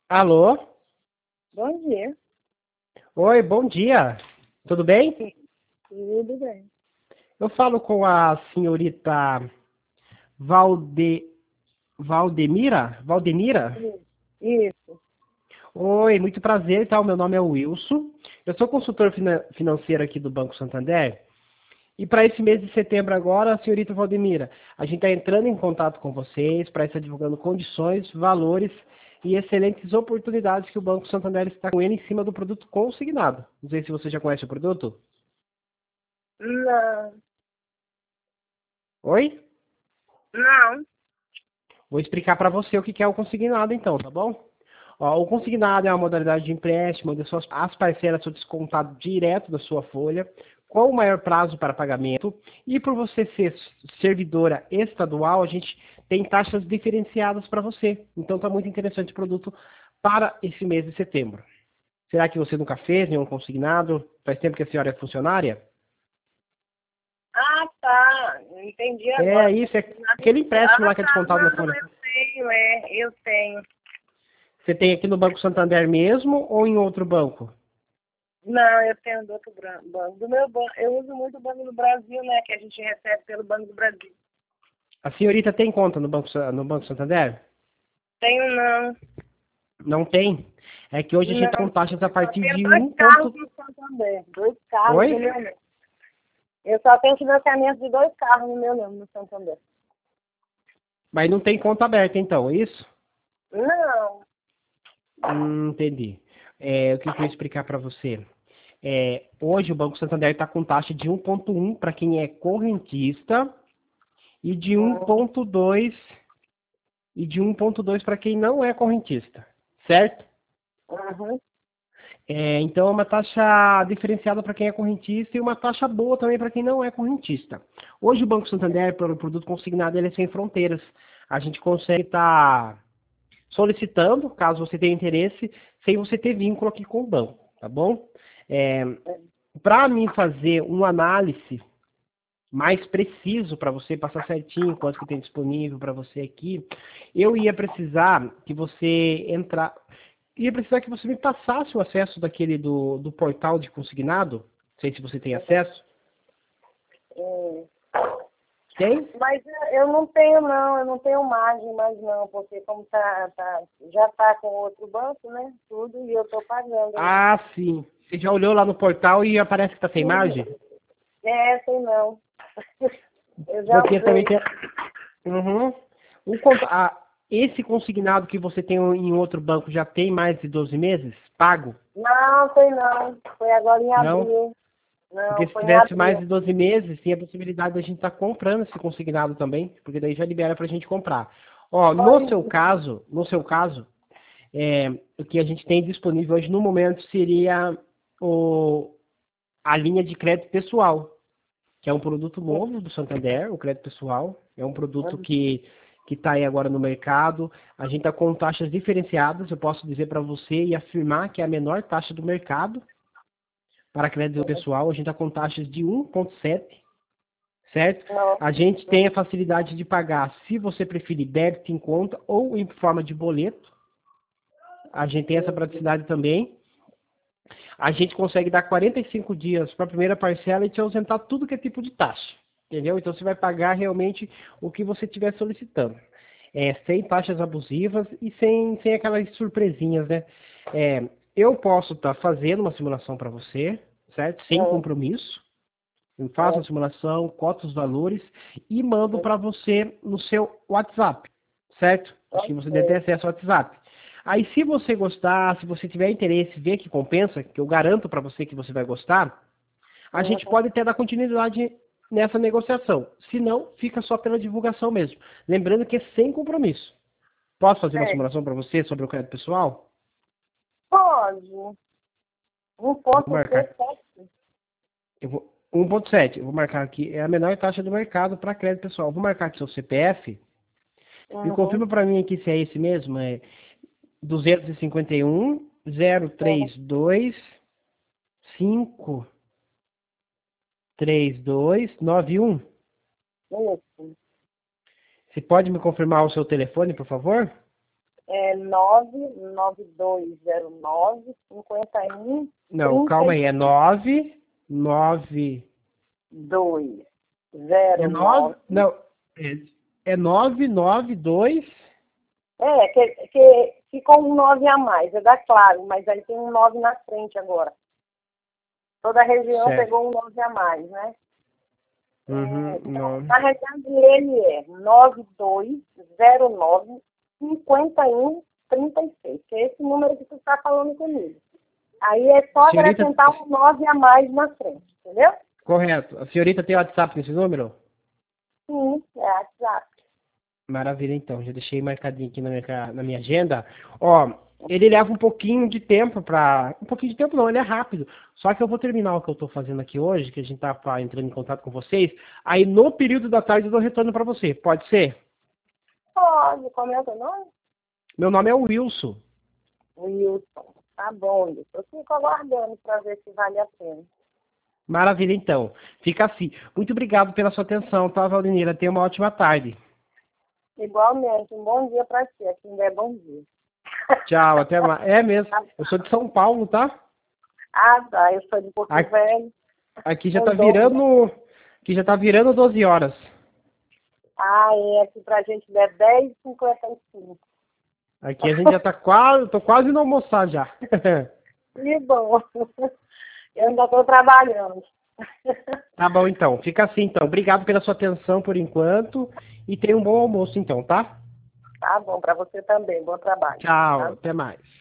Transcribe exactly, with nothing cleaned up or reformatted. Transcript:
Alô? Bom dia. Oi, bom dia. Tudo bem? Sim, tudo bem. Eu falo com a senhorita Valde... Valdemira? Valdemira? Isso. Isso. Oi, muito prazer, tá? O meu nome é Wilson. Eu sou consultor fina- financeiro aqui do Banco Santander. E para esse mês de setembro agora, senhorita Valdemira, a gente está entrando em contato com vocês para estar divulgando condições, valores e excelentes oportunidades que o Banco Santander está com ele em cima do produto consignado. Não sei se você já conhece o produto. Não. Oi? Não. Vou explicar para você o que que é o consignado então, tá bom? Ó, o consignado é uma modalidade de empréstimo onde suas, as parcelas são descontadas direto da sua folha, com o maior prazo para pagamento. E por você ser servidora estadual, a gente tem taxas diferenciadas para você. Então está muito interessante o produto para esse mês de setembro. Será que você nunca fez nenhum consignado? Faz tempo que a senhora é funcionária? Ah, tá. Entendi É agora. isso, é aquele empréstimo Ah, lá que é tá. descontado na Não, folha. eu tenho, é. Eu tenho. Você tem aqui no Banco Santander mesmo ou em outro banco? Não, eu tenho do outro bran- banco. Do meu banco. Eu uso muito o Banco do Brasil, né? Que a gente recebe pelo Banco do Brasil. A senhorita tem conta no Banco, Sa- no Banco Santander? Tenho não. Não tem? É que hoje a gente está com Não. taxas a Eu só partir tenho de dois um carros ponto... no Santander. Dois carros Oi? no meu nome. Eu só tenho financiamento de dois carros no meu nome, no Santander. Mas não tem conta aberta então, é isso? Não. Hum, entendi. É, o que eu vou explicar para você? É, hoje o Banco Santander está com taxa de um ponto um para quem é correntista e de Uhum. um ponto dois e de um ponto dois para quem não é correntista, certo? Uhum. É, então é uma taxa diferenciada para quem é correntista e uma taxa boa também para quem não é correntista. Hoje o Banco Santander, pelo produto consignado, ele é sem fronteiras. A gente consegue estar solicitando, caso você tenha interesse, sem você ter vínculo aqui com o banco, tá bom? É, para mim fazer uma análise mais preciso para você passar certinho quanto que tem disponível para você aqui, eu ia precisar que você entrar, ia precisar que você me passasse o acesso daquele do, do portal de consignado. Não sei se você tem acesso. Uhum. Tem? Mas eu não tenho não, eu não tenho margem mais não, porque como tá, tá, já tá com outro banco, né? Tudo, e eu tô pagando, né? Ah, sim. Você já olhou lá no portal e aparece que está sem Sim. margem? É, sei não. Eu já Porque também usei. tem. Uhum. O, con- a- esse consignado que você tem em outro banco já tem mais de doze meses? Pago? Não, sei não. Foi agora em Não? abril. Porque Não, se foi em tivesse mais abril. de doze meses, tem a possibilidade da gente estar comprando esse consignado também, porque daí já libera para a gente comprar. Ó, no Pois, seu caso, no seu caso, é, o que a gente tem disponível hoje no momento seria o, a linha de crédito pessoal, que é um produto novo do Santander, o crédito pessoal. É um produto que que está aí agora no mercado. A gente está com taxas diferenciadas. Eu posso dizer para você e afirmar que é a menor taxa do mercado para crédito pessoal. A gente está com taxas de um vírgula sete, certo? não. A gente tem a facilidade de pagar, se você preferir, débito em conta ou em forma de boleto. A gente tem essa praticidade também. A gente consegue dar quarenta e cinco dias para a primeira parcela e te ausentar tudo que é tipo de taxa. Entendeu? Então você vai pagar realmente o que você estiver solicitando. É, sem taxas abusivas e sem, sem aquelas surpresinhas, né? É, eu posso estar tá fazendo uma simulação para você, certo? Sem Não. compromisso. Eu faço a simulação, coto os valores e mando para você no seu WhatsApp, certo? Acho que você deve ter Ok. acesso ao WhatsApp. Aí, se você gostar, se você tiver interesse, ver que compensa, que eu garanto para você que você vai gostar, a gente Uhum. pode até dar continuidade nessa negociação. Se não, fica só pela divulgação mesmo. Lembrando que é sem compromisso. Posso fazer uma É. simulação para você sobre o crédito pessoal? Pode. Um Vou ponto marcar. ser sete. Eu vou, um ponto sete. Eu vou marcar aqui. É a menor taxa do mercado para crédito pessoal. Vou marcar aqui seu C P F. E Uhum. confirma para mim aqui se é esse mesmo. É duzentos e cinquenta e um, zero É. três dois, cinco três dois nove um. Isso. Você pode me confirmar o seu telefone, por favor? é nove nove dois zero nove cinco um. Não, calma aí, é nove nove dois é zero nove nove. não, é, é nove nove dois. É, que, que ficou um nove a mais, é da Claro, mas aí tem um nove na frente agora. Toda a região Certo. pegou um nove a mais, né? Uhum, É, não. a região dele é nove dois zero nove cinco um três seis, que é esse número que você está falando comigo. Aí é só Senhorita, acrescentar um nove a mais na frente, entendeu? correto. A senhorita tem WhatsApp nesse número? Sim, é WhatsApp. Maravilha, então. Já deixei marcadinho aqui na minha, ca- na minha agenda. Ó, ele leva um pouquinho de tempo para... Um pouquinho de tempo não, ele é rápido. Só que eu vou terminar o que eu estou fazendo aqui hoje, que a gente tá pra- entrando em contato com vocês. Aí no período da tarde eu dou retorno para você. Pode ser? Pode, como é o teu nome? Meu nome é Wilson. Wilson. Tá bom, Wilson. Eu fico aguardando para ver se vale a pena. Maravilha, então. Fica assim. Muito obrigado pela sua atenção, tá, Valdinira? Tenha uma ótima tarde. Igualmente, um bom dia para ti. Aqui ainda é bom dia. Tchau, até mais. É mesmo. Eu sou de São Paulo, tá? Ah, tá. Eu sou de Porto Aqui, Velho. aqui já Eu tá dou- virando. Aqui já tá virando doze horas. Ah, é. Aqui pra gente é dez e cinquenta e cinco. Aqui a gente já tá quase. Tô quase indo almoçar já. Que bom. Eu ainda estou trabalhando. Tá bom, então. Fica assim, então. Obrigado pela sua atenção por enquanto. E tenha um bom almoço, então, tá? Tá bom, para você também. Bom trabalho. Tchau, Tá? até mais.